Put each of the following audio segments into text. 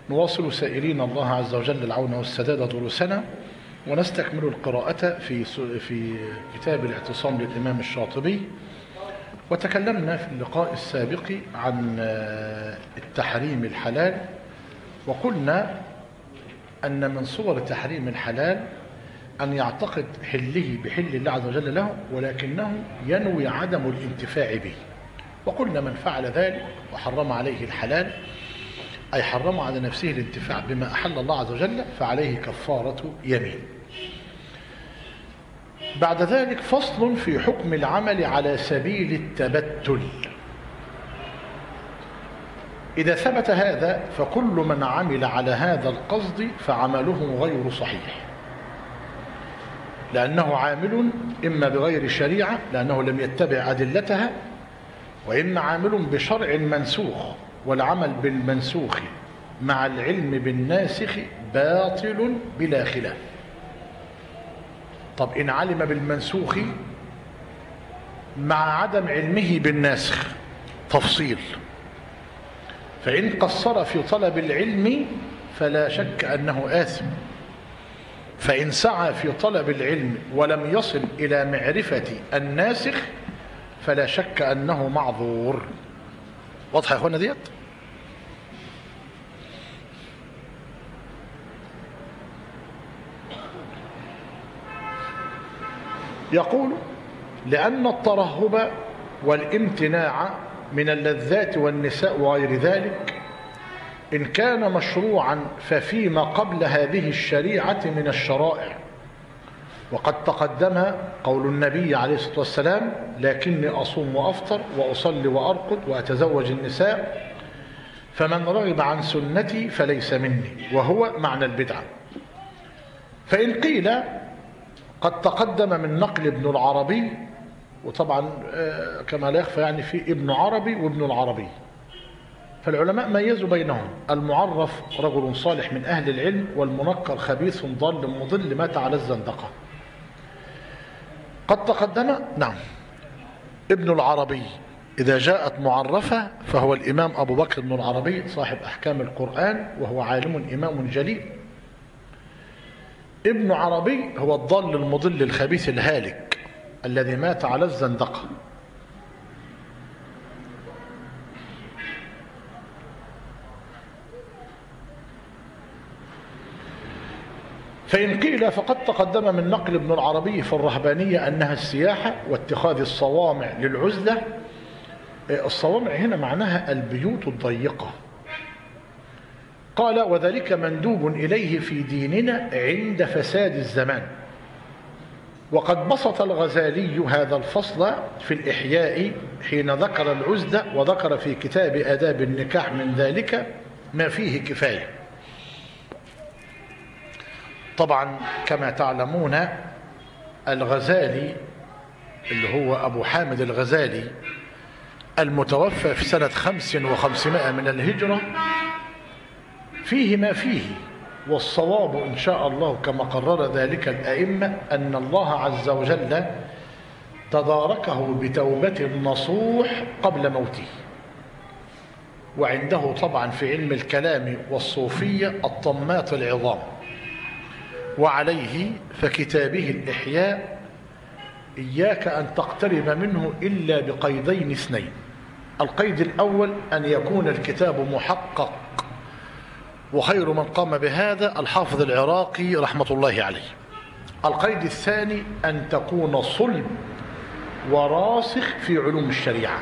نواصل سائلين الله عز وجل العون والسداد دروسنا، ونستكمل القراءة في كتاب الاعتصام للإمام الشاطبي. وتكلمنا في اللقاء السابق عن التحريم الحلال، وقلنا أن من صور تحريم الحلال أن يعتقد حله بحل الله عز وجل له، ولكنه ينوي عدم الانتفاع به. وقلنا من فعل ذلك وحرم عليه الحلال أي حرم على نفسه الانتفاع بما أحل الله عز وجل فعليه كفارة يمين. بعد ذلك فصل في حكم العمل على سبيل التبتل. إذا ثبت هذا فكل من عمل على هذا القصد فعمله غير صحيح، لأنه عامل إما بغير شريعة لأنه لم يتبع أدلتها، وإما عامل بشرع منسوخ، والعمل بالمنسوخ مع العلم بالناسخ باطل بلا خلاف. طب إن علم بالمنسوخ مع عدم علمه بالناسخ تفصيل، فإن قصر في طلب العلم فلا شك أنه آثم، فإن سعى في طلب العلم ولم يصل إلى معرفة الناسخ فلا شك أنه معذور. واضحة يا أخوانا ديت؟ يقول: لأن الترهب والامتناع من اللذات والنساء وغير ذلك إن كان مشروعا ففيما قبل هذه الشريعة من الشرائع. وقد تقدم قول النبي عليه الصلاة والسلام: لكني أصوم وأفطر وأصلي وأرقد وأتزوج النساء فمن رغب عن سنتي فليس مني، وهو معنى البدعة. فإن قيل قد تقدم من نقل ابن العربي، وطبعا كما لا يخفى يعني في ابن عربي وابن العربي، فالعلماء ميزوا بينهم: المعرف رجل صالح من أهل العلم، والمنكر خبيث ضال مضل مات على الزندقة. قد تقدم نعم ابن العربي إذا جاءت معرفة فهو الإمام أبو بكر بن العربي صاحب أحكام القرآن، وهو عالم إمام جليل. ابن عربي هو الضال المضل الخبيث الهالك الذي مات على الزندقة. فإن قيل فقد تقدم من نقل ابن العربي في الرهبانية أنها السياحة واتخاذ الصوامع للعزلة. الصوامع هنا معناها البيوت الضيقة. قال: وذلك مندوب إليه في ديننا عند فساد الزمان. وقد بسط الغزالي هذا الفصل في الإحياء حين ذكر العزلة، وذكر في كتاب آداب النكاح من ذلك ما فيه كفاية. طبعا كما تعلمون الغزالي اللي هو أبو حامد الغزالي المتوفى في سنة 5500 من الهجرة فيه ما فيه، والصواب إن شاء الله كما قرر ذلك الأئمة أن الله عز وجل تداركه بتوبة نصوح قبل موته. وعنده طبعا في علم الكلام والصوفية الطمات العظام، وعليه فكتابه الإحياء إياك أن تقترب منه إلا بقيدين اثنين. القيد الأول أن يكون الكتاب محقق، وخير من قام بهذا الحافظ العراقي رحمة الله عليه. القيد الثاني أن تكون صلب وراسخ في علوم الشريعة،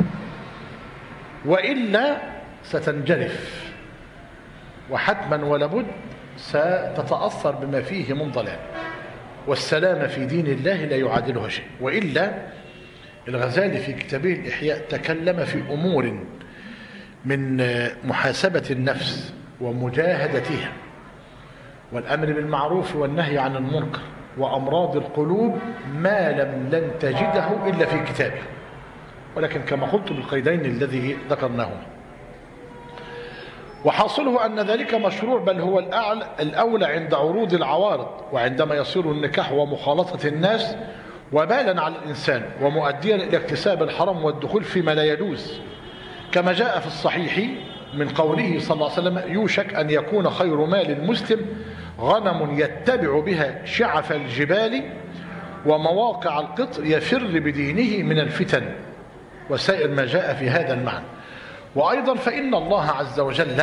وإلا ستنجرف وحتما ولابد ستتأثر بما فيه من ضلال، والسلام في دين الله لا يعادلها شيء. وإلا الغزالي في كتابه الإحياء تكلم في أمور من محاسبة النفس ومجاهدتها، والأمر بالمعروف والنهي عن المنكر، وأمراض القلوب، ما لن تجده إلا في كتابه. ولكن كما قلت بالقيدين الذي ذكرناهما. وحاصله أن ذلك مشروع، بل هو الأولى عند عروض العوارض، وعندما يصير النكاح ومخالطة الناس وبالا على الإنسان ومؤديا إلى اكتساب الحرام والدخول فيما لا يجوز، كما جاء في الصحيح من قوله صلى الله عليه وسلم يوشك أن يكون خير مال المسلم غنم يتبع بها شعف الجبال ومواقع القطر يفر بدينه من الفتن وسائر ما جاء في هذا المعنى. وأيضا فإن الله عز وجل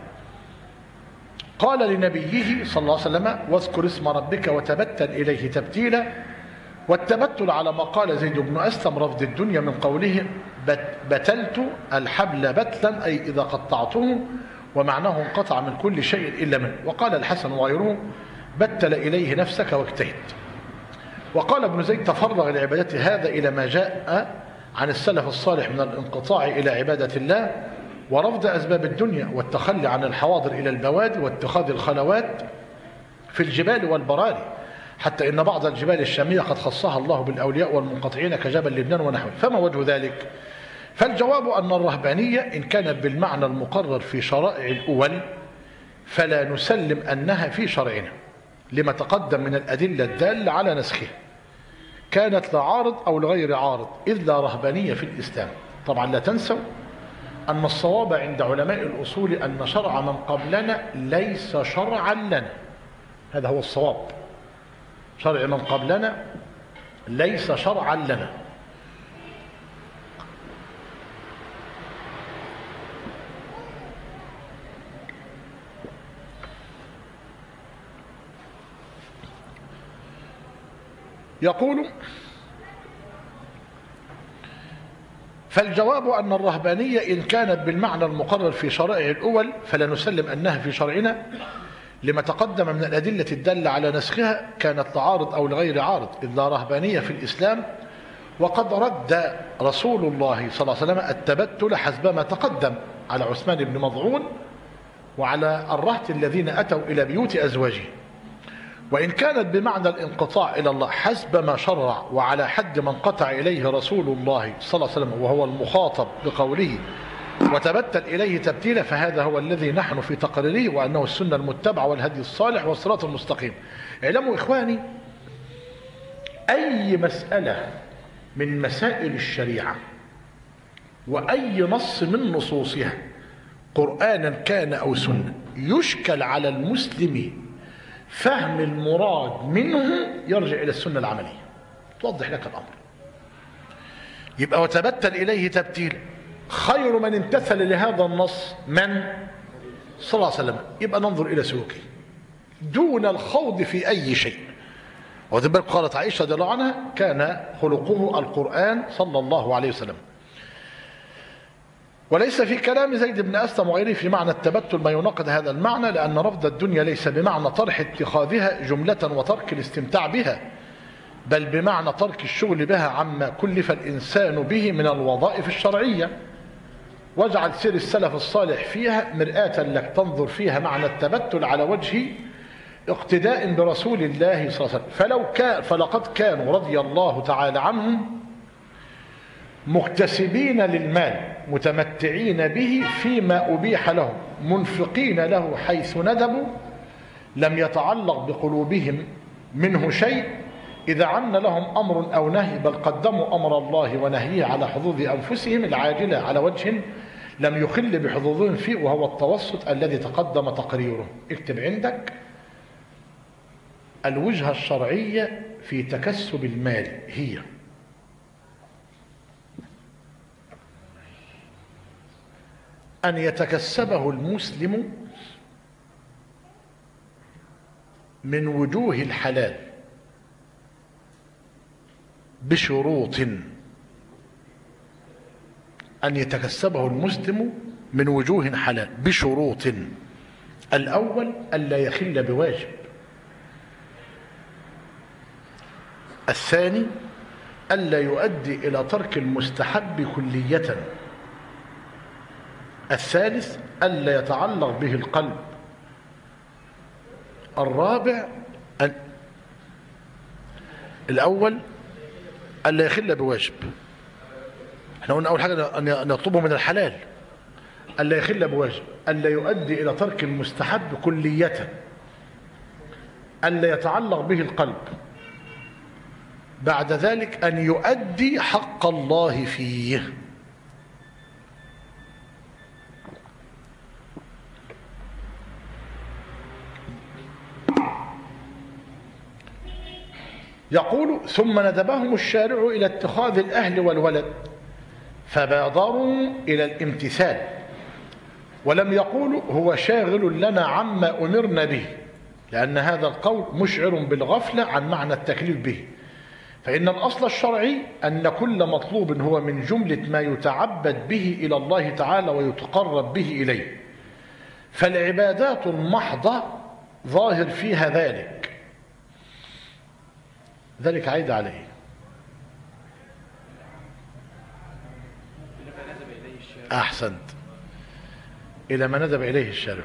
قال لنبيه صلى الله عليه وسلم واذكر اسم ربك وتبتل إليه تبتيلا. والتبتل على ما قال زيد بن أسلم رفض الدنيا من قوله بتلت الحبل بتلا أي إذا قطعته، ومعناه انقطع من كل شيء إلا منه. وقال الحسن وغيره بتل إليه نفسك واجتهد. وقال ابن زيد تفرغ لعبادة هذا إلى ما جاء عن السلف الصالح من الانقطاع إلى عبادة الله ورفض أسباب الدنيا والتخلي عن الحواضر إلى البوادي واتخاذ الخلوات في الجبال والبراري، حتى إن بعض الجبال الشامية قد خصها الله بالأولياء والمنقطعين كجبل لبنان ونحوه. فما وجه ذلك؟ فالجواب أن الرهبانية إن كانت بالمعنى المقرر في شرائع الأول فلا نسلم أنها في شرعنا لما تقدم من الأدلة الدالة على نسخها، كانت لعارض أو لغير عارض، إذ لا رهبانية في الإسلام. طبعا لا تنسوا أن الصواب عند علماء الأصول أن شرع من قبلنا ليس شرعا لنا، هذا هو الصواب. شرع من قبلنا ليس شرعا لنا. يقول فالجواب أن الرهبانية إن كانت بالمعنى المقرر في شرائع الأول فلا نسلم أنها في شرعنا لما تقدم من الأدلة الدالة على نسخها، كانت لعارض أو لغير عارض، إذ لا رهبانية في الإسلام. وقد رد رسول الله صلى الله عليه وسلم التبتل حسب ما تقدم على عثمان بن مظعون وعلى الرهط الذين أتوا إلى بيوت أزواجه. وإن كانت بمعنى الانقطاع إلى الله حسب ما شرع وعلى حد من قطع إليه رسول الله صلى الله عليه وسلم وهو المخاطب بقوله وتبتل إليه تبتيلا، فهذا هو الذي نحن في تقريره وأنه السنة المتبعة والهدي الصالح والصراط المستقيم. اعلموا إخواني أي مسألة من مسائل الشريعة وأي نص من نصوصها قرآنا كان أو سنة يشكل على المسلم فهم المراد منه يرجع إلى السنة العملية توضح لك الأمر. يبقى وتبتل إليه تبتيلا، خير من امتثل لهذا النص من صلى الله عليه وسلم، يبقى ننظر إلى سلوكه دون الخوض في أي شيء. وذي بالك قالت عائشة رضي الله عنها كان خلقه القرآن صلى الله عليه وسلم. وليس في كلام زيد بن أسلم وغيره في معنى التبتل ما يناقض هذا المعنى، لأن رفض الدنيا ليس بمعنى طرح اتخاذها جملة وترك الاستمتاع بها، بل بمعنى ترك الشغل بها عما كلف الإنسان به من الوظائف الشرعية. واجعل سير السلف الصالح فيها مرآة لك تنظر فيها معنى التبتل على وجه اقتداء برسول الله صلى الله عليه وسلم. فلقد كانوا رضي الله تعالى عنهم مكتسبين للمال متمتعين به فيما أبيح لهم منفقين له حيث ندبوا، لم يتعلق بقلوبهم منه شيء إذا عن لهم أمر أو نهي، بل قدموا أمر الله ونهيه على حظوظ أنفسهم العاجلة على وجه لم يخل بحظوظهم فيه، وهو التوسط الذي تقدم تقريره. اكتب عندك الوجهة الشرعية في تكسب المال هي أن يتكسبه المسلم من وجوه الحلال بشروط، أن يتكسبه المسلم من وجوه حلال بشروط. الأول ألا يخل بواجب، الثاني ألا يؤدي إلى ترك المستحب كلية، الثالث ألا يتعلق به القلب، الرابع الأول ألا يخل بواجب. احنا قلنا أول حاجة أن يطلبه من الحلال، ألا يخل بواجب، ألا يؤدي إلى ترك المستحب كلية، ألا يتعلق به القلب، بعد ذلك أن يؤدي حق الله فيه. يقول ثم ندبهم الشارع إلى اتخاذ الأهل والولد فبادروا إلى الامتثال، ولم يقولوا هو شاغل لنا عما أمرنا به، لأن هذا القول مشعر بالغفلة عن معنى التكليف به. فإن الأصل الشرعي أن كل مطلوب هو من جملة ما يتعبد به إلى الله تعالى ويتقرب به إليه، فالعبادات المحضة ظاهر فيها ذلك عايد عليه. أحسنت، إلى ما ندب إليه الشارع.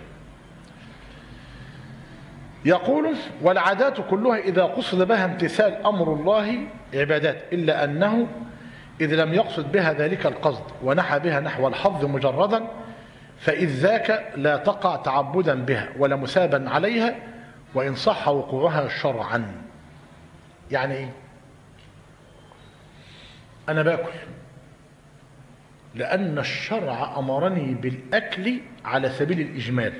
يقول والعادات كلها إذا قصد بها امتثال أمر الله عبادات، إلا أنه إذ لم يقصد بها ذلك القصد ونحى بها نحو الحظ مجردا، فإذ ذاك لا تقع تعبدا بها ولا مسابا عليها وإن صح وقوعها شرعا. يعني إيه؟ أنا باكل لأن الشرع أمرني بالأكل على سبيل الإجمال،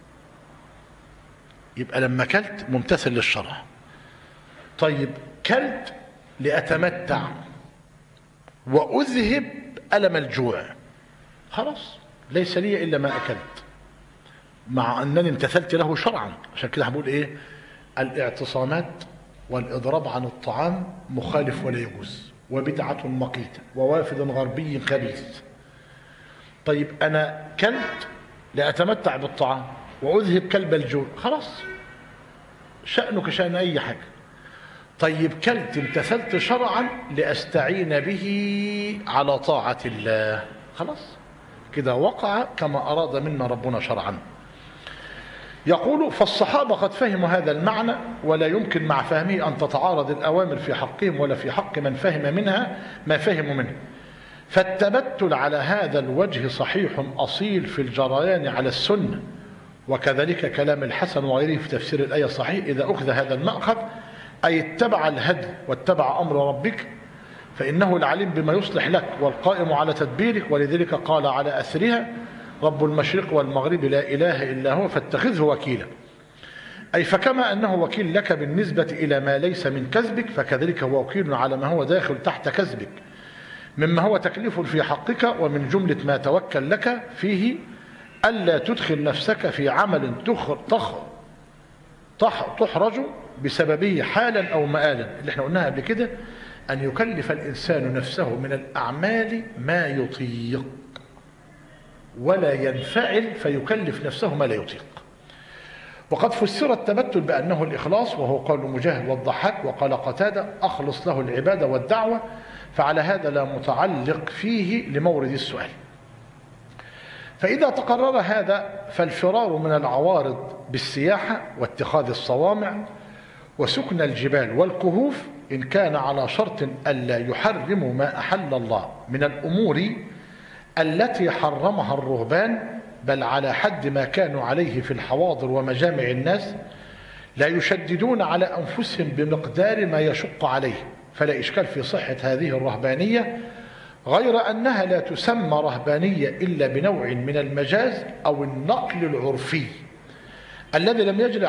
يبقى لما كلت ممتثل للشرع. طيب كلت لأتمتع وأذهب ألم الجوع، خلاص ليس لي إلا ما أكلت، مع أنني امتثلت له شرعا. عشان كده هقول إيه؟ الاعتصامات والإضراب عن الطعام مخالف ولا يجوز، وبدعة مقيتة ووافد غربي خبيث. طيب أنا كلت لأتمتع بالطعام وأذهب كلب الجوع، خلاص شأنك شأن أي حاجة. طيب كلت امتثلت شرعا لأستعين به على طاعة الله، خلاص كده وقع كما أراد منا ربنا شرعا. يقول فالصحابة قد فهموا هذا المعنى، ولا يمكن مع فهمه أن تتعارض الأوامر في حقهم ولا في حق من فهم منها ما فهموا منه. فالتبتل على هذا الوجه صحيح أصيل في الجريان على السنة، وكذلك كلام الحسن وغيره في تفسير الآية صحيح إذا أخذ هذا المأخذ، أي اتبع الهدي واتبع أمر ربك، فإنه العليم بما يصلح لك والقائم على تدبيرك. ولذلك قال على أثرها رب المشرق والمغرب لا إله إلا هو فاتخذه وكيلا، أي فكما أنه وكيل لك بالنسبة إلى ما ليس من كسبك، فكذلك هو وكيل على ما هو داخل تحت كسبك مما هو تكليف في حقك. ومن جملة ما توكل لك فيه ألا تدخل نفسك في عمل تحرج بسببه حالا أو مآلا، اللي احنا قلناها قبل كده، أن يكلف الإنسان نفسه من الأعمال ما يطيق ولا ينفعل فيكلف نفسه ما لا يطيق. وقد فسر التبتل بأنه الإخلاص، وهو قول مجاهد والضحاك، وقال قتادة أخلص له العبادة والدعوة، فعلى هذا لا متعلق فيه لمورد السؤال. فإذا تقرر هذا فالفرار من العوارض بالسياحة واتخاذ الصوامع وسكن الجبال والكهوف إن كان على شرط ألا يحرموا ما أحل الله من الأمور التي حرمها الرهبان، بل على حد ما كانوا عليه في الحواضر ومجامع الناس، لا يشددون على أنفسهم بمقدار ما يشق عليه، فلا إشكال في صحة هذه الرهبانية، غير أنها لا تسمى رهبانية إلا بنوع من المجاز أو النقل العرفي الذي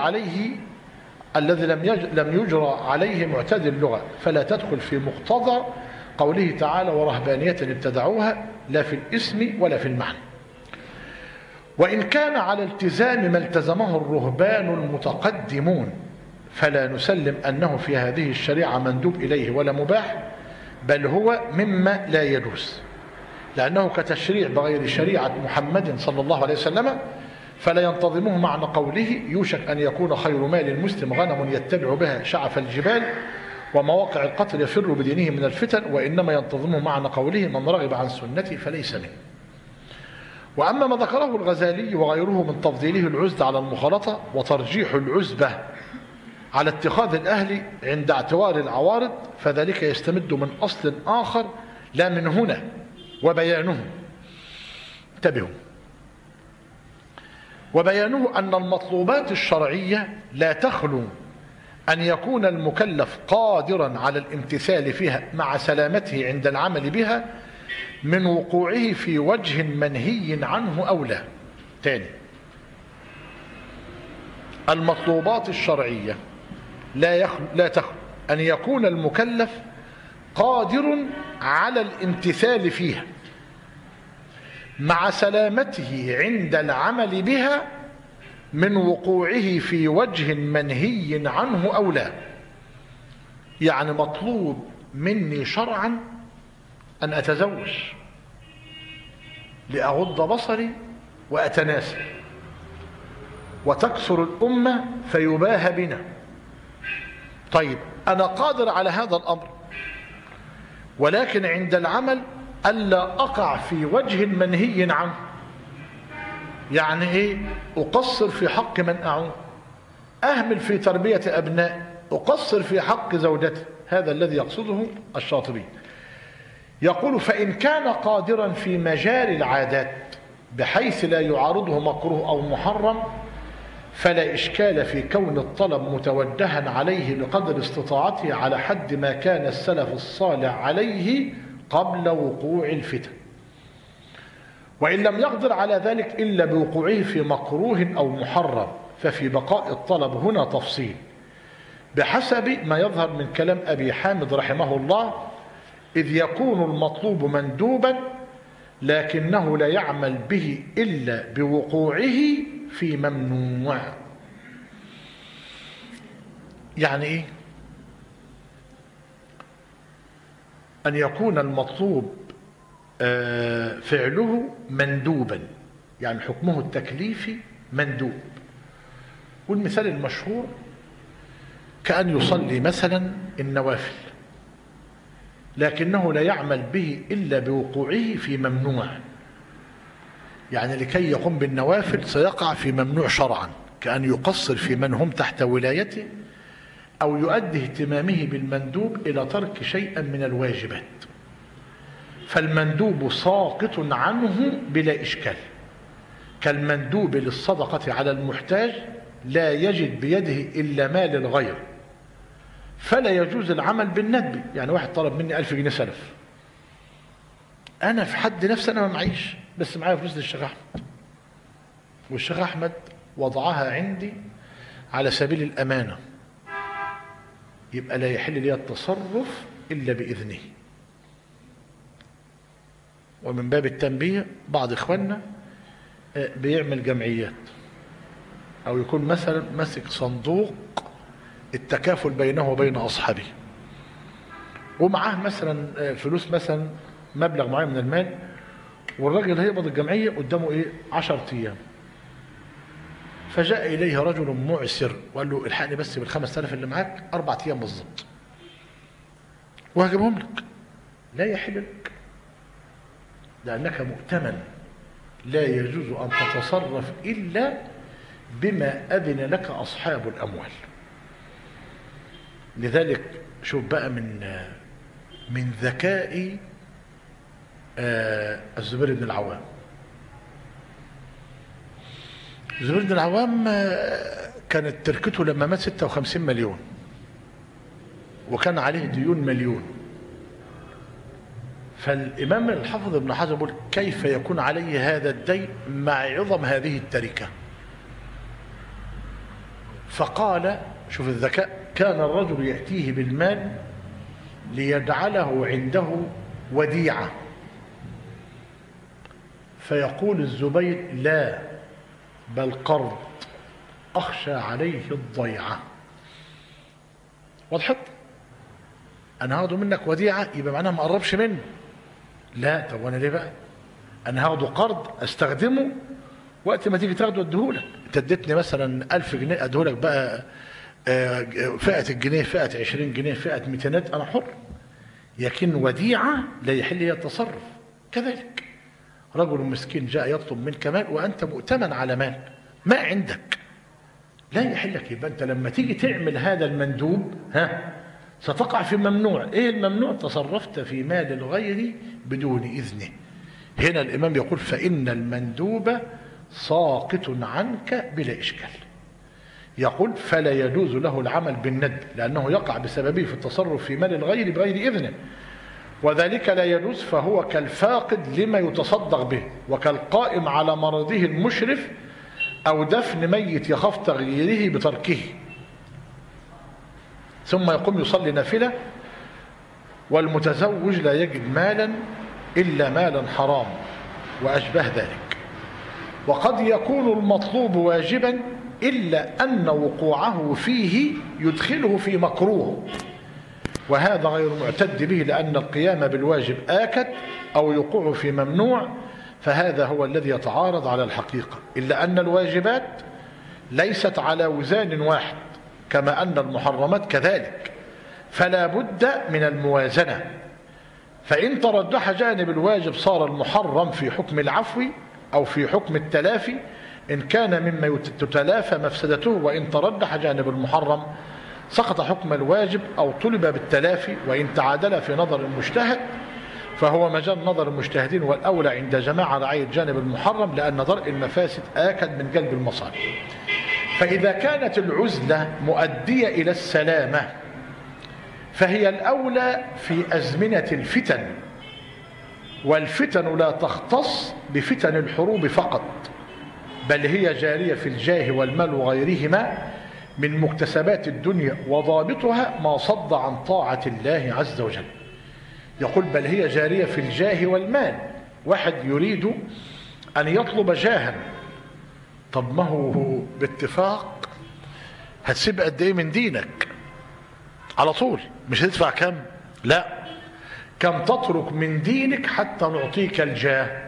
لم يجرى عليه معتاد اللغة، فلا تدخل في مقتضى قوله تعالى ورهبانية ابتدعوها لا في الاسم ولا في المعنى. وإن كان على التزام ما التزمه الرهبان المتقدمون، فلا نسلم أنه في هذه الشريعة مندوب إليه ولا مباح، بل هو مما لا يجوز، لأنه كتشريع بغير شريعة محمد صلى الله عليه وسلم، فلا ينتظمه معنى قوله يوشك أن يكون خير مال المسلم غنم يتبع بها شعف الجبال ومواقع القتل يفر بدينه من الفتن، وإنما ينتظمه معنى قوله من رغب عن سنتي فليس منه. وأما ما ذكره الغزالي وغيره من تفضيله العزلة على المخالطة وترجيح العزبة على اتخاذ الأهل عند اعتوار العوارض، فذلك يستمد من أصل آخر لا من هنا، وبيانه انتبهوا، وبيانه أن المطلوبات الشرعية لا تخلو أن يكون المكلف قادرا على الامتثال فيها مع سلامته عند العمل بها من وقوعه في وجه منهي عنه أو لا. تاني، المطلوبات الشرعية لا تخلو أن يكون المكلف قادر على الامتثال فيها مع سلامته عند العمل بها من وقوعه في وجه منهي عنه أو لا. يعني مطلوب مني شرعا أن أتزوج لأغض بصري وأتناسل، وتكثر الأمة فيباهى بنا. طيب أنا قادر على هذا الأمر، ولكن عند العمل ألا أقع في وجه منهي عنه. يعني إيه؟ أقصر في حق من أعون، أهمل في تربية أبناء، أقصر في حق زوجتي. هذا الذي يقصده الشاطبي. يقول فإن كان قادرا في مجاري العادات بحيث لا يعارضه مكروه أو محرم فلا إشكال في كون الطلب متوجها عليه بقدر استطاعته على حد ما كان السلف الصالح عليه قبل وقوع الفتن. وإن لم يقدر على ذلك إلا بوقوعه في مكروه أو محرم ففي بقاء الطلب هنا تفصيل بحسب ما يظهر من كلام أبي حامد رحمه الله، إذ يكون المطلوب مندوبا لكنه لا يعمل به إلا بوقوعه في ممنوع. يعني إيه؟ أن يكون المطلوب فعله مندوبا، يعني حكمه التكليفي مندوب. والمثال المشهور كأن يصلي مثلا النوافل لكنه لا يعمل به إلا بوقوعه في ممنوع. يعني لكي يقوم بالنوافل سيقع في ممنوع شرعا، كأن يقصر في من هم تحت ولايته أو يؤدي اهتمامه بالمندوب إلى ترك شيئا من الواجبات. فالمندوب ساقط عنه بلا إشكال، كالمندوب للصدقة على المحتاج لا يجد بيده إلا مال الغير فلا يجوز العمل بالندب. يعني واحد طلب مني 1000 جنيه سلف، أنا في حد نفسي أنا ما معيش، بس معايا فلوس للشيخ أحمد، والشيخ أحمد وضعها عندي على سبيل الأمانة، يبقى لا يحل لي التصرف إلا بإذنه. ومن باب التنبيه بعض إخواننا بيعمل جمعيات أو يكون مثلا ماسك صندوق التكافل بينه وبين أصحابه، ومعاه مثلا فلوس مثلا مبلغ معين من المال، والراجل هيقبض الجمعية قدامه إيه 10 أيام. فجاء إليه رجل معسر وقال له الحقني بس بال5000 اللي معاك 4 أيام بالظبط وهجيبهم لك. لا يحل لك لأنك مؤتمن، لا يجوز أن تتصرف إلا بما أذن لك أصحاب الأموال. لذلك شوف بقى من ذكاء الزبير بن العوام. الزبير بن العوام كانت تركته لما مات 56 مليون وكان عليه ديون مليون. فالإمام الحافظ ابن حجر يقول كيف يكون عليه هذا الدين مع عظم هذه التركة؟ فقال شوف الذكاء، كان الرجل يأتيه بالمال ليجعله عنده وديعة، فيقول الزبير لا بل قرض أخشى عليه الضيعة. وضحت؟ أنا هاخده منك وديعة يبقى معناها ما قربش منه. لا، طب وأنا ليه بقى؟ أنا هاخده قرض أستخدمه وقت ما تيجي تاخده أديهولك. أنت اديتني مثلا 1000 جنيه أديهولك بقى فئة الجنيه، فئة 20 جنيه، فئة 200، أنا حر. لكن وديعة لا يحل لي التصرف. كذلك رجل مسكين جاء يطلب منك مال وأنت مؤتمن على مال ما عندك، لا يحل لك. يبقى أنت لما تيجي تعمل هذا المندوب ستقع في ممنوع. إيه الممنوع؟ تصرفت في مال الغير بدون إذنه. هنا الإمام يقول فإن المندوب ساقط عنك بلا إشكال. يقول فلا يجوز له العمل بالند لأنه يقع بسببه في التصرف في مال الغير بغير إذنه، وذلك لا يجوز، فهو كالفاقد لما يتصدق به وكالقائم على مرضه المشرف أو دفن ميت يخاف تغييره بتركه. ثم يقوم يصلي نافلة. والمتزوج لا يجد مالا إلا مالا حرام وأشبه ذلك. وقد يكون المطلوب واجبا إلا أن وقوعه فيه يدخله في مكروه، وهذا غير معتد به، لأن القيام بالواجب آكد أو يقوع في ممنوع، فهذا هو الذي يتعارض على الحقيقة. إلا أن الواجبات ليست على وزان واحد كما أن المحرمات كذلك، فلا بد من الموازنة. فإن ترجح جانب الواجب صار المحرم في حكم العفو أو في حكم التلافي إن كان مما تتلافى مفسدته، وإن ترجح جانب المحرم سقط حكم الواجب أو طلب بالتلافي. وإن تعادل في نظر المجتهد فهو مجال نظر المجتهدين، والأولى عند جماعة رعاية جانب المحرم، لأن درء المفاسد آكد من جلب المصالح. فإذا كانت العزلة مؤدية إلى السلامة فهي الأولى في أزمنة الفتن، والفتن لا تختص بفتن الحروب فقط، بل هي جارية في الجاه والمال وغيرهما من مكتسبات الدنيا، وضابطها ما صد عن طاعة الله عز وجل. يقول بل هي جارية في الجاه والمال. واحد يريد أن يطلب جاها، طب ما هو باتفاق هتسيب قد ايه من دينك على طول؟ مش هتدفع كم؟ لا، كم تترك من دينك حتى نعطيك الجاه.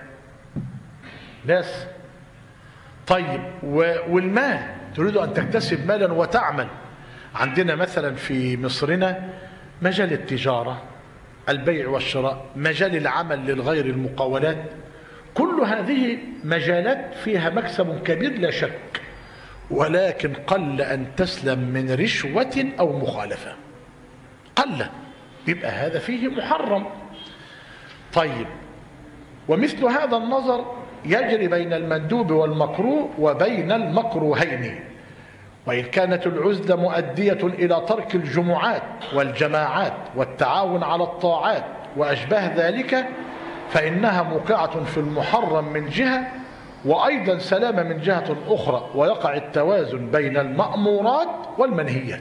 ناس طيب والمال، تريد أن تكتسب مالا وتعمل. عندنا مثلا في مصرنا مجال التجارة، البيع والشراء، مجال العمل للغير، المقاولات، كل هذه مجالات فيها مكسب كبير لا شك، ولكن قل أن تسلم من رشوة أو مخالفة، قل، يبقى هذا فيه محرم. طيب، ومثل هذا النظر يجري بين المندوب والمكروه وبين المكروهين. وإن كانت العزلة مؤدية إلى ترك الجمعات والجماعات والتعاون على الطاعات وأشباه ذلك فإنها موقعة في المحرم من جهة، وأيضا سلامة من جهة أخرى، ويقع التوازن بين المأمورات والمنهيات.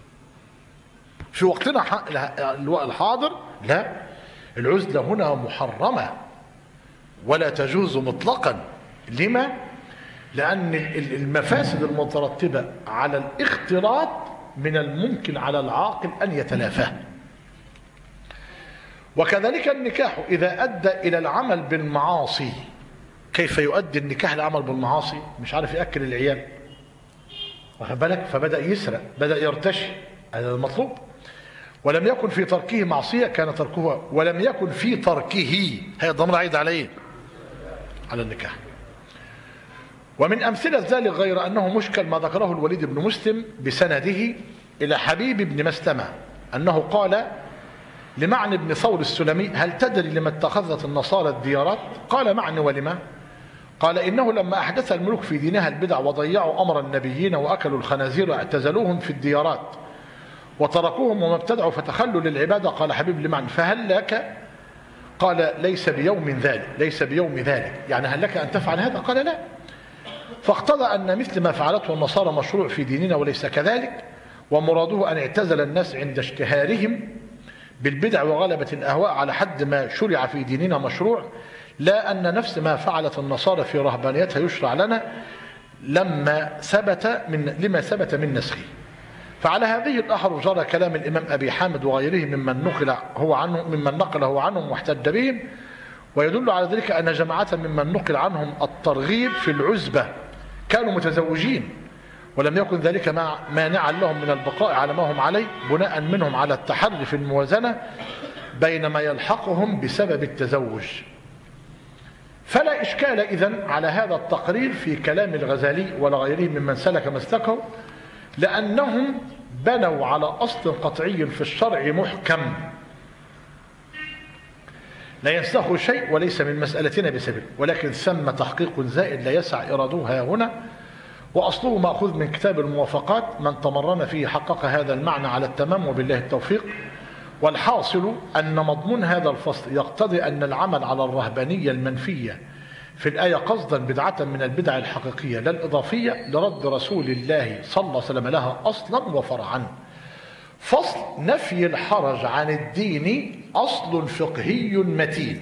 في وقتنا الحاضر لا، العزلة هنا محرمة ولا تجوز مطلقا. لما؟ لأن المفاسد المترتبة على الاختلاط من الممكن على العاقل أن يتلافاه. وكذلك النكاح إذا أدى إلى العمل بالمعاصي. كيف يؤدي النكاح العمل بالمعاصي؟ مش عارف يأكل العيال، واخد بالك، فبدأ يسرق، بدأ يرتشي، هذا المطلوب. ولم يكن في تركه معصية كان تركه، ولم يكن في تركه، هي الضمير عايد على ايه؟ على النكاح. ومن أمثلة ذلك غير أنه مشكل ما ذكره الوليد بن مسلم بسنده إلى حبيب بن مسلمة أنه قال لمعن بن ثور السلمي: هل تدري لما اتخذت النصارى الديارات؟ قال: معن ولما؟ قال: إنه لما أحدث الملوك في دينها البدع وضيعوا أمر النبيين وأكلوا الخنازير واعتزلوهم في الديارات وتركوهم وما ابتدعوا فتخلوا للعبادة. قال حبيب لمعن: فهل لك؟ قال: ليس بيوم ذلك، ليس بيوم ذلك، يعني هل لك أن تفعل هذا؟ قال: لا. فاقتضى أن مثل ما فعلته النصارى مشروع في ديننا وليس كذلك، ومراده أن اعتزل الناس عند اشتهارهم بالبدع وغلبة الأهواء على حد ما شرع في ديننا مشروع، لا أن نفس ما فعلت النصارى في رهبانيتها يشرع لنا لما ثبت من نسخه. فعلى هذه الأحرف جرى كلام الإمام أبي حامد وغيره ممن نقله عنهم واحتج بهم. ويدل على ذلك أن جماعة ممن نقل عنهم الترغيب في العزبة كانوا متزوجين، ولم يكن ذلك مانعا لهم من البقاء على ما هم عليه، بناء منهم على التحري في الموازنة بين ما يلحقهم بسبب التزوج. فلا إشكال إذن على هذا التقرير في كلام الغزالي ولغيره ممن سلك مسلكه، لأنهم بنوا على أصل قطعي في الشرع محكم لا ينسخ شيء وليس من مسألتنا بسبب، ولكن ثم تحقيق زائد لا يسع إرادوها هنا، وأصله مأخوذ من كتاب الموافقات، من تمرن فيه حقق هذا المعنى على التمام وبالله التوفيق. والحاصل أن مضمون هذا الفصل يقتضي أن العمل على الرهبانية المنفية في الآية قصدا بدعة من البدع الحقيقية لا الإضافية لرد رسول الله صلى الله عليه وسلم لها أصلا وفرعا، فصل: نفي الحرج عن الدين أصل فقهي متين.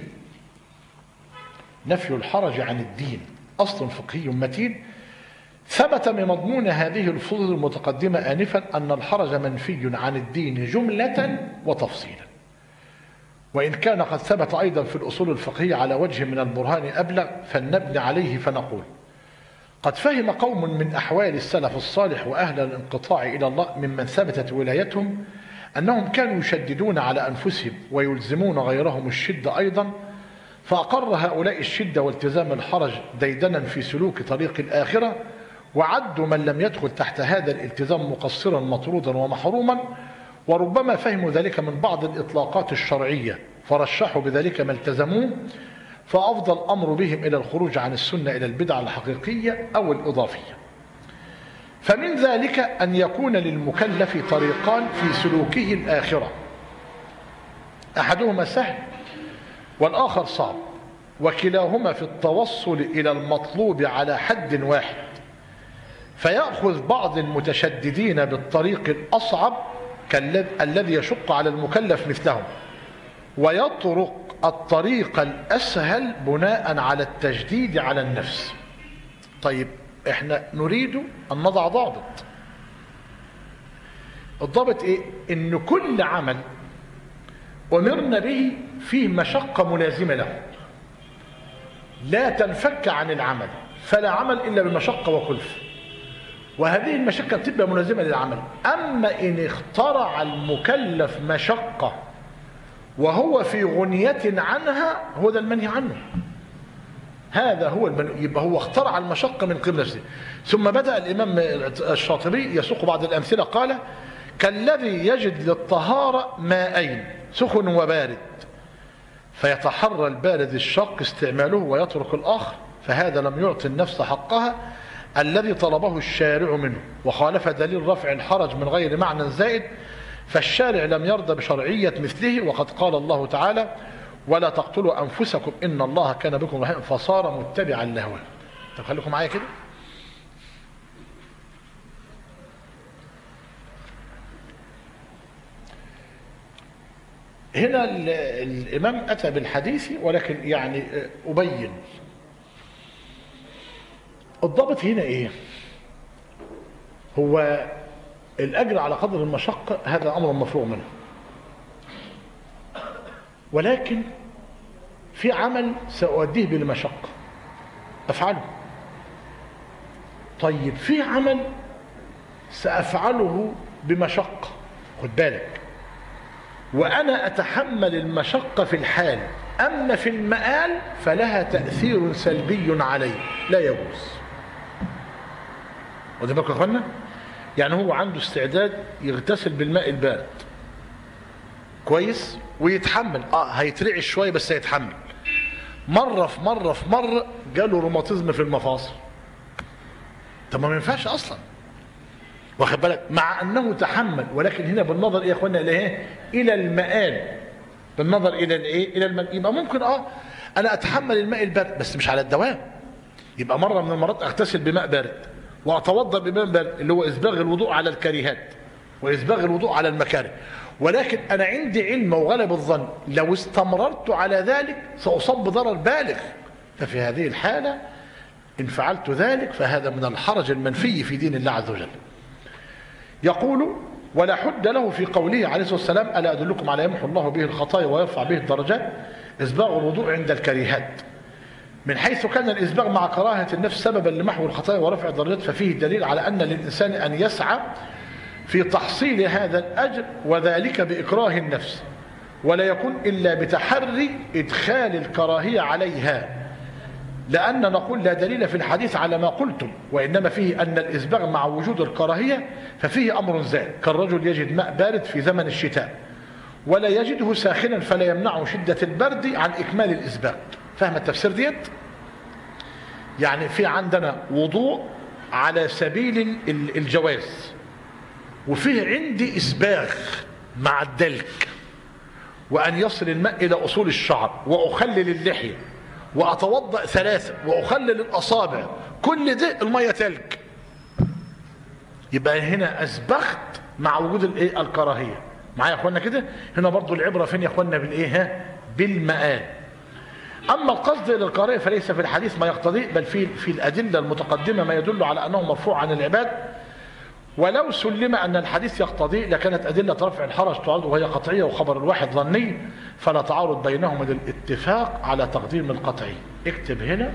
نفي الحرج عن الدين أصل فقهي متين. ثبت من مضمون هذه الفصول المتقدمة آنفا أن الحرج منفي عن الدين جملة وتفصيلا، وإن كان قد ثبت أيضا في الأصول الفقهية على وجه من البرهان أبلغ، فلنبني عليه فنقول: قد فهم قوم من أحوال السلف الصالح وأهل الانقطاع إلى الله ممن ثبتت ولايتهم أنهم كانوا يشددون على أنفسهم ويلزمون غيرهم الشدة أيضا، فأقر هؤلاء الشدة والتزام الحرج ديدنا في سلوك طريق الآخرة، وعدوا من لم يدخل تحت هذا الالتزام مقصرا مطرودا ومحروما، وربما فهموا ذلك من بعض الإطلاقات الشرعية فرشحوا بذلك ما التزموه، فأفضل الأمر بهم إلى الخروج عن السنة إلى البدعة الحقيقية أو الإضافية. فمن ذلك أن يكون للمكلف طريقان في سلوكه الآخرة، أحدهما سهل والآخر صعب، وكلاهما في التوصل إلى المطلوب على حد واحد، فيأخذ بعض المتشددين بالطريق الأصعب الذي يشق على المكلف مثلهم، ويطرق الطريق الأسهل بناء على التجديد على النفس. طيب احنا نريد أن نضع ضابط. الضابط ايه؟ ان كل عمل أمرنا به فيه مشقة ملازمة له، لا تنفك عن العمل، فلا عمل إلا بمشقة وكلفة، وهذه المشقة بتبقى ملازمة للعمل. أما إن اخترع المكلف مشقة وهو في غنية عنها، هو ده المنهي عنه. هذا هو المنهي. يبقى هو اخترع المشقة من قبل نفسه. ثم بدأ الإمام الشاطبي يسوق بعض الأمثلة، قال: كالذي يجد للطهارة ماءين سخن وبارد، فيتحرى البارد الشق استعماله ويترك الآخر، فهذا لم يعطي النفس حقها الذي طلبه الشارع منه، وخالف دليل رفع الحرج من غير معنى زائد، فالشارع لم يرضى بشرعية مثله. وقد قال الله تعالى: ولا تقتلوا أنفسكم إن الله كان بكم رحيما، فصار متبعا لهواه. طب خليكم معايا كده. هنا الإمام أتى بالحديث، ولكن يعني أبين الضابط هنا إيه؟ هو الأجر على قدر المشقة، هذا أمر مفروغ منه، ولكن في عمل سأؤديه بالمشقة أفعله. طيب في عمل سأفعله بمشقة، خد بالك، وأنا أتحمل المشقة في الحال، أما في المآل فلها تأثير سلبي علي، لا يجوز. واخدين بالكم يا اخوانا؟ يعني هو عنده استعداد يغتسل بالماء البارد كويس ويتحمل، هيترعش شويه بس هيتحمل. مره في مره جاله روماتيزم في المفاصل. طب ما ينفعش اصلا، واخد بالك؟ مع انه تحمل، ولكن هنا بالنظر ايه يا اخوانا الى ايه؟ الى المآل، بالنظر الى الايه؟ الى المآل. يبقى ممكن انا اتحمل الماء البارد بس مش على الدوام. يبقى مره من المرات اغتسل بماء بارد واتوضا بماء بارد، اللي هو اسباغ الوضوء على الكريهات واسباغ الوضوء على المكاره. ولكن انا عندي علم وغلب الظن لو استمررت على ذلك ساصاب بضرر بالغ، ففي هذه الحاله ان فعلت ذلك فهذا من الحرج المنفي في دين الله عز وجل. يقول: ولا حد له في قوله عليه الصلاه والسلام: الا ادلكم على يمحو الله به الخطايا ويرفع به الدرجات، اسباغ الوضوء عند الكريهات. من حيث كان الإسباغ مع كراهة النفس سببا لمحو الخطايا ورفع الدرجات، ففيه دليل على أن للإنسان أن يسعى في تحصيل هذا الأجر، وذلك بإكراه النفس، ولا يكون إلا بتحري إدخال الكراهية عليها، لأن نقول لا دليل في الحديث على ما قلتم، وإنما فيه أن الإسباغ مع وجود الكراهية ففيه أمر زائد، كالرجل يجد ماء بارد في زمن الشتاء ولا يجده ساخنا فلا يمنعه شدة البرد عن إكمال الإسباغ. فهم التفسير ديت؟ يعني في عندنا وضوء على سبيل الجواز، وفيه عندي إسباغ مع الدلك، وأن يصل الماء إلى أصول الشعر، وأخلل اللحية، وأتوضأ 3، وأخلل الأصابع، كل ده المية تلك. يبقى هنا أسبغت مع وجود الايه الكراهيه. معايا يا اخوانا كده؟ هنا برضو العبره فين يا اخوانا؟ بالايه؟ بالمآل. اما القصد الى الكراهيه فليس في الحديث ما يقتضيه، بل في الادله المتقدمه ما يدل على انه مرفوع عن العباد. ولو سلم ان الحديث يقتضيه لكانت ادله رفع الحرج تعرض وهي قطعيه وخبر الواحد ظني، فلا تعارض بينهما للاتفاق على تقديم القطعي. اكتب هنا: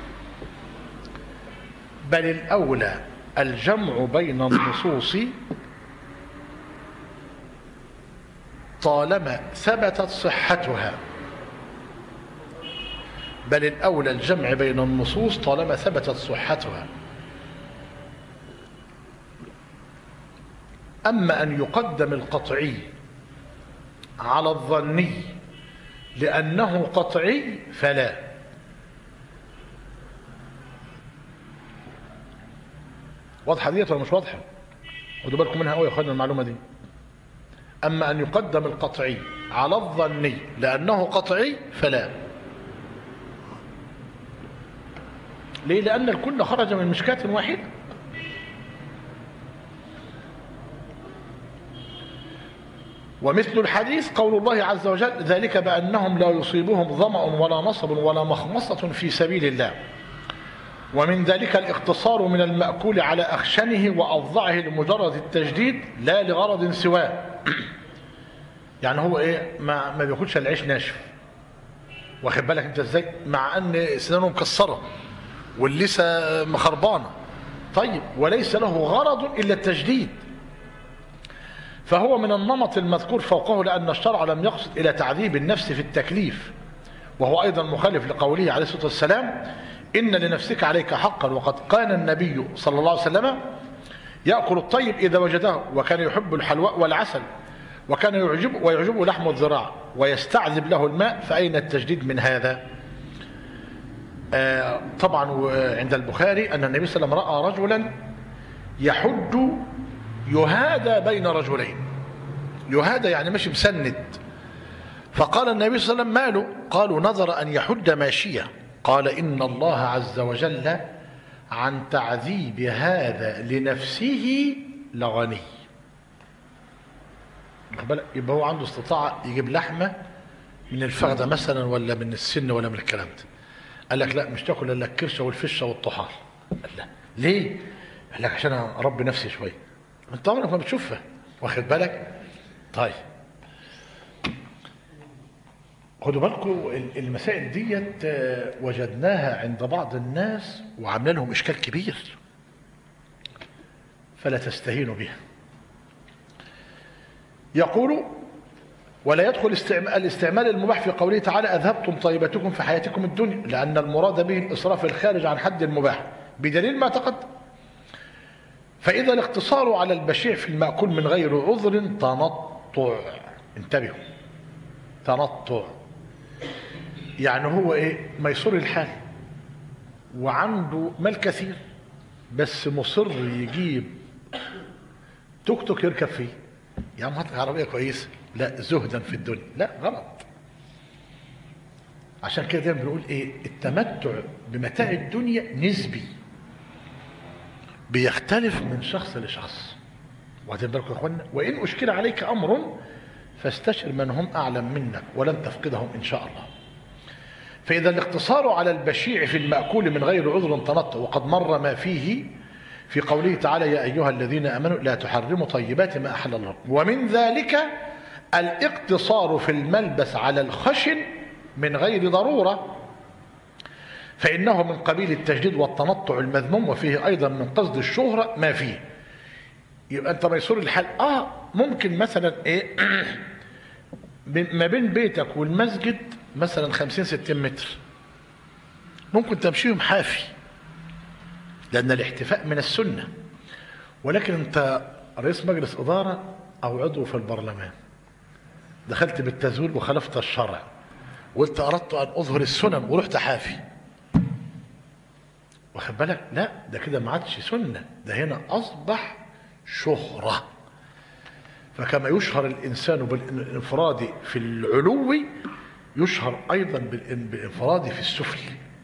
بل الاولى الجمع بين النصوص طالما ثبتت صحتها. بل الأولى الجمع بين النصوص طالما ثبتت صحتها. أما أن يقدم القطعي على الظني لأنه قطعي فلا. واضحة ديت ولا مش واضحة؟ خدوا بالكم منها قوي يا اخوانا المعلومة دي. أما أن يقدم القطعي على الظني لأنه قطعي فلا. ليه؟ لأن الكل خرج من مشكاة واحدة. ومثل الحديث قول الله عز وجل: ذلك بأنهم لا يصيبهم ظمأ ولا نصب ولا مخمصة في سبيل الله. ومن ذلك الاقتصار من المأكول على أخشنه وأضعه لمجرد التجديد لا لغرض سواه. يعني هو ايه؟ ما بياخدش العيش ناشف، واخد بالك انت ازاي؟ مع ان سنانه مكسره واللسه مخربانه، طيب وليس له غرض الا التجديد، فهو من النمط المذكور فوقه، لان الشرع لم يقصد الى تعذيب النفس في التكليف، وهو ايضا مخالف لقوله عليه الصلاه والسلام: ان لنفسك عليك حقا. وقد كان النبي صلى الله عليه وسلم ياكل الطيب اذا وجده، وكان يحب الحلواء والعسل، وكان يعجبه لحم الذراع ويستعذب له الماء، فأين التجديد من هذا؟ طبعا عند البخاري أن النبي صلى الله عليه وسلم رأى رجلا يحج يهادى بين رجلين. يهادى يعني ماشي مسند. فقال النبي صلى الله عليه وسلم: ماله؟ قالوا: نظر أن يحج ماشية. قال: إن الله عز وجل عن تعذيب هذا لنفسه لغني. يبقى هو عنده استطاعة يجيب لحمة من الفخذة مثلا ولا من السن ولا من الكلام ده. قال لك: لا، مش تاكل الا الكرشه والفشه والطحال. قال: لا. ليه؟ قال لك: عشان اربي نفسي شويه. انت عمرك ما بتشوفها، واخد بالك؟ طيب خدوا بالكم المسائل ديت وجدناها عند بعض الناس وعامله لهم اشكال كبير، فلا تستهينوا بها. يقول: ولا يدخل الاستعمال المباح في قوله تعالى: أذهبتم طيبتكم في حياتكم الدنيا، لأن المراد به الإسراف الخارج عن حد المباح بدليل ما تقدم. فإذا الاقتصار على البشيع في المأكول من غير عذر تنطع. انتبهوا، تنطع يعني هو ايه؟ ميسور الحال وعنده مال كثير، بس مصر يجيب توك توك يركب فيه. يا عم هات عربيه كويسه. لا، زهدا في الدنيا. لا، غلط. عشان كده دايما بنقول ايه؟ التمتع بمتاع الدنيا نسبي، بيختلف من شخص لشخص. واخدين بالكم يا اخوانا؟ وان اشكل عليك امر فاستشر من هم اعلم منك ولن تفقدهم ان شاء الله. فاذا الاقتصار على البشيع في المأكول من غير عذر تنطع، وقد مر ما فيه في قوله تعالى: يا أيها الذين آمنوا لا تحرموا طيبات ما أحل الله. ومن ذلك الاقتصار في الملبس على الخشن من غير ضرورة، فإنه من قبيل التجديد والتنطع المذموم، وفيه أيضا من قصد الشهرة ما فيه. يبقى أنت ميسور الحال. ممكن مثلا إيه ما بين بيتك والمسجد مثلا 50-60 متر، ممكن تمشيهم حافي لأن الاحتفاء من السنة. ولكن أنت رئيس مجلس إدارة أو عضو في البرلمان، دخلت بالتزوير وخالفت الشرع وقلت أردت أن أظهر السنن ورحت حافي، واخد بالك؟ لا، ده كده ما عادش سنة، ده هنا أصبح شهرة. فكما يشهر الإنسان بالانفراد في العلو يشهر أيضا بالانفراد في السفل.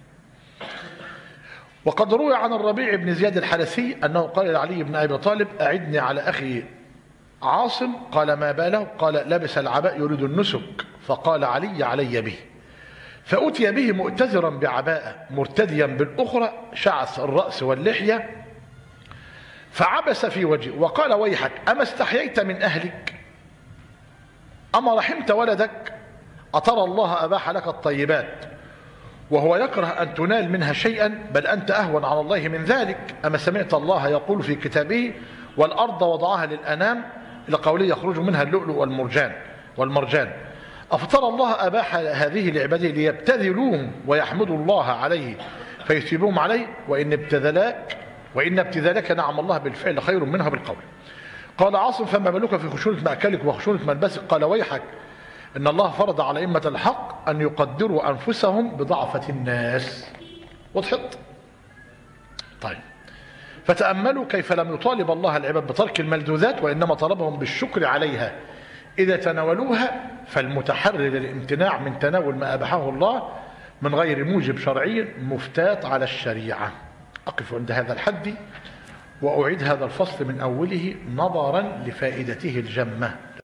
وقد روي عن الربيع بن زياد الحارثي أنه قال لعلي بن أبي طالب: أعدني على أخي عاصم قال ما باله؟ قال لبس العباء يريد النسك، فقال علي به، فأتي به مؤتزرا بعباءة مرتديا بالأخرى شعث الرأس واللحية، فعبس في وجهه وقال ويحك أما استحييت من أهلك؟ أما رحمت ولدك؟ أترى الله أباح لك الطيبات وهو يكره أن تنال منها شيئا، بل أنت أهون على الله من ذلك. أما سمعت الله يقول في كتابه والأرض وضعها للأنام إلى قوله يخرج منها اللؤلؤ والمرجان. أفترى الله أباح هذه لعباده ليبتذلوهم ويحمدوا الله عليه فيثيبهم عليه، وإن ابتذالك نعم الله بالفعل خير منها بالقول. قال عاصم فما بالك في خشونة مأكلك وخشونة ملبسك؟ قال ويحك إن الله فرض على أئمة الحق أن يقدروا أنفسهم بضعفة الناس. وضحت؟ طيب، فتأملوا كيف لم يطالب الله العباد بترك الملذوذات، وإنما طلبهم بالشكر عليها إذا تناولوها، فالمتحرر للامتناع من تناول ما أباحه الله من غير موجب شرعي مفتات على الشريعة. أقف عند هذا الحد وأعيد هذا الفصل من أوله نظرا لفائدته الجمة.